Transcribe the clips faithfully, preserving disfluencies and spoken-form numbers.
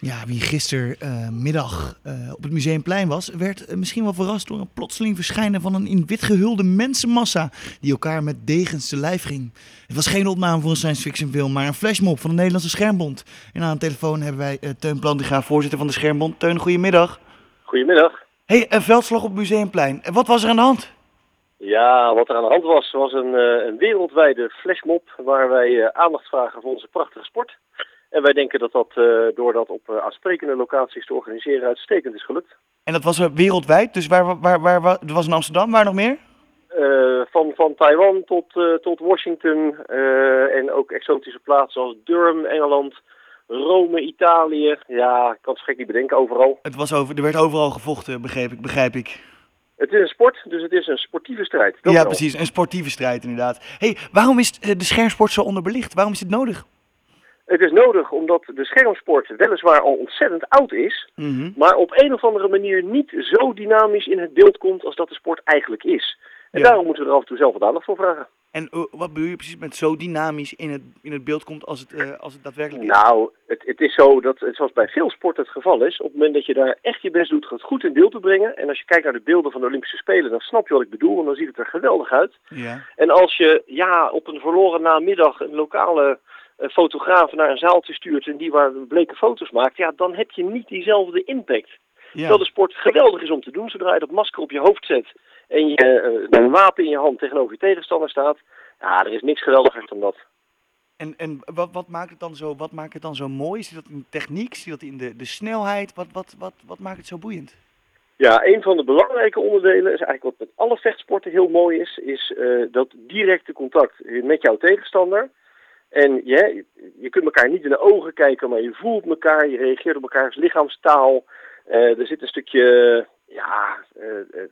Ja, wie gistermiddag uh, op het Museumplein was, werd uh, misschien wel verrast door een plotseling verschijnen van een in wit gehulde mensenmassa die elkaar met degens te lijf ging. Het was geen opname voor een science fiction film, maar een flashmob van de Nederlandse Schermbond. En aan de telefoon hebben wij uh, Teun Plantinga, voorzitter van de Schermbond. Teun, goedemiddag. Goedemiddag. Hey, een veldslag op het Museumplein. Wat was er aan de hand? Ja, wat er aan de hand was, was een, uh, een wereldwijde flashmob waar wij uh, aandacht vragen voor onze prachtige sport. En wij denken dat dat uh, door dat op uh, aansprekende locaties te organiseren uitstekend is gelukt. En dat was uh, wereldwijd, dus waar, waar, waar, waar, dat was in Amsterdam, waar nog meer? Uh, van, van Taiwan tot, uh, tot Washington uh, en ook exotische plaatsen als Durham, Engeland, Rome, Italië. Ja, ik kan het gek niet bedenken, overal. Het was over, er werd overal gevochten, begreep ik, begrijp ik. Het is een sport, dus het is een sportieve strijd. Ja, wel. Precies, een sportieve strijd inderdaad. Hey, waarom is de schermsport zo onderbelicht? Waarom is het nodig? Het is nodig omdat de schermsport weliswaar al ontzettend oud is, mm-hmm. maar op een of andere manier niet zo dynamisch in het beeld komt als dat de sport eigenlijk is. En ja. daarom moeten we er af en toe zelf wat aandacht voor vragen. En uh, wat bedoel je precies met zo dynamisch in het, in het beeld komt als het, uh, als het daadwerkelijk is? Nou, het, het is zo dat, het, zoals bij veel sporten het geval is, op het moment dat je daar echt je best doet, het goed in beeld te brengen. En als je kijkt naar de beelden van de Olympische Spelen, dan snap je wat ik bedoel, en dan ziet het er geweldig uit. Ja. En als je ja, op een verloren namiddag een lokale uh, fotograaf naar een zaaltje stuurt en die waar bleke foto's maakt, ja, dan heb je niet diezelfde impact. Ja. Terwijl de sport geweldig is om te doen, zodra je dat masker op je hoofd zet en je uh, een wapen in je hand tegenover je tegenstander staat, ja, er is niks geweldigers dan dat. En, en wat, wat, maakt het dan zo, wat maakt het dan zo mooi? Zit dat in de techniek? Zit dat in de, de snelheid? Wat, wat, wat, wat maakt het zo boeiend? Ja, een van de belangrijke onderdelen is eigenlijk wat met alle vechtsporten heel mooi is, is uh, dat directe contact met jouw tegenstander. En je, je kunt elkaar niet in de ogen kijken, maar je voelt elkaar, je reageert op elkaars lichaamstaal. Uh, er zit een stukje, ja, uh, uh, uh,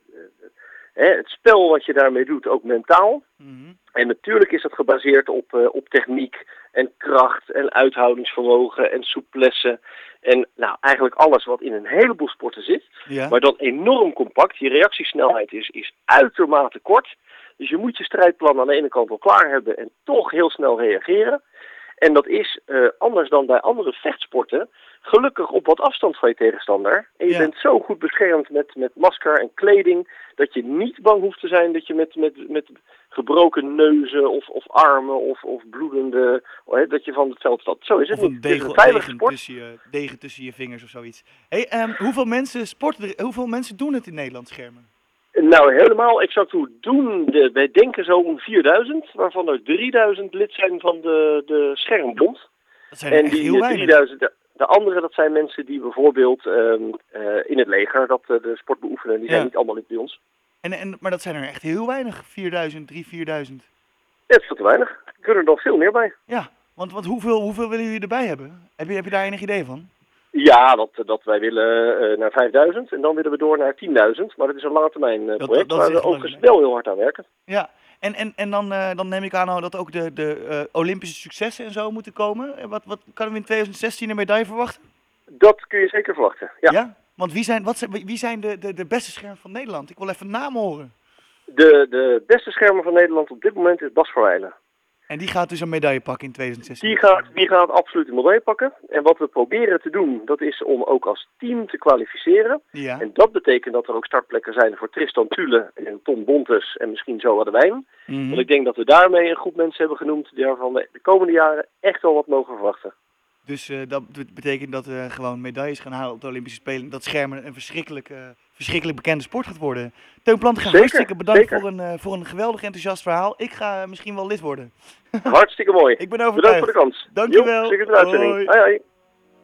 uh, het spel wat je daarmee doet, ook mentaal. Mm-hmm. En natuurlijk is dat gebaseerd op, uh, op techniek en kracht en uithoudingsvermogen en souplesse. En nou, eigenlijk alles wat in een heleboel sporten zit. Ja. Maar dan enorm compact. Je reactiesnelheid is, is uitermate kort. Dus je moet je strijdplan aan de ene kant wel klaar hebben en toch heel snel reageren. En dat is uh, anders dan bij andere vechtsporten gelukkig op wat afstand van je tegenstander. En je ja. bent zo goed beschermd met, met masker en kleding dat je niet bang hoeft te zijn dat je met, met, met gebroken neuzen of, of armen of, of bloedende, oh, dat je van het veld stapt. Zo is het of niet. Degel, het is een veilige degen, sport. Tussen je, degen tussen je vingers of zoiets. Hey, um, hoeveel mensen sporten er, hoeveel mensen doen het in Nederland, schermen? Nou, helemaal exact hoe doen de, wij denken zo om vierduizend, waarvan er drieduizend lid zijn van de, de Schermbond. Dat zijn er en echt die heel weinig. drieduizend, de, de andere, dat zijn mensen die bijvoorbeeld um, uh, in het leger dat uh, de sport beoefenen. Die zijn ja. niet allemaal lid bij ons. En, en, maar dat zijn er echt heel weinig, vierduizend, drie, vierduizend. Ja, dat is veel te weinig. Er kunnen er nog veel meer bij. Ja, want, want hoeveel, hoeveel willen jullie erbij hebben? Heb je, heb je daar enig idee van? Ja, dat, dat wij willen uh, naar vijfduizend en dan willen we door naar tienduizend. Maar dat is een lange termijn uh, project dat, dat waar we overigens wel heel hard aan werken. Ja, en, en, en dan, uh, dan neem ik aan dat ook de, de uh, Olympische successen en zo moeten komen. En wat, wat kan we in twintig zestien een medaille verwachten? Dat kun je zeker verwachten, ja. Ja? Want wie zijn, wat zijn, wie zijn de, de, de beste schermen van Nederland? Ik wil even namen horen. De, de beste schermer van Nederland op dit moment is Bas Verwijlen. En die gaat dus een medaille pakken in twintig zestien? Die gaat, die gaat absoluut een medaille pakken. En wat we proberen te doen, dat is om ook als team te kwalificeren. Ja. En dat betekent dat er ook startplekken zijn voor Tristan Thule en Tom Bontes en misschien Zo Adewijn. Mm-hmm. Want ik denk dat we daarmee een groep mensen hebben genoemd die daarvan de komende jaren echt wel wat mogen verwachten. Dus uh, dat betekent dat we gewoon medailles gaan halen op de Olympische Spelen. Dat schermen een verschrikkelijk, uh, verschrikkelijk bekende sport gaat worden. Teun Plantinga, hartstikke bedankt zeker. voor een, uh, voor een geweldig enthousiast verhaal. Ik ga uh, misschien wel lid worden. Hartstikke mooi. Ik ben overtuigd. Bedankt voor de kans. Dankjewel. Jo, hoi. Hoi, hoi.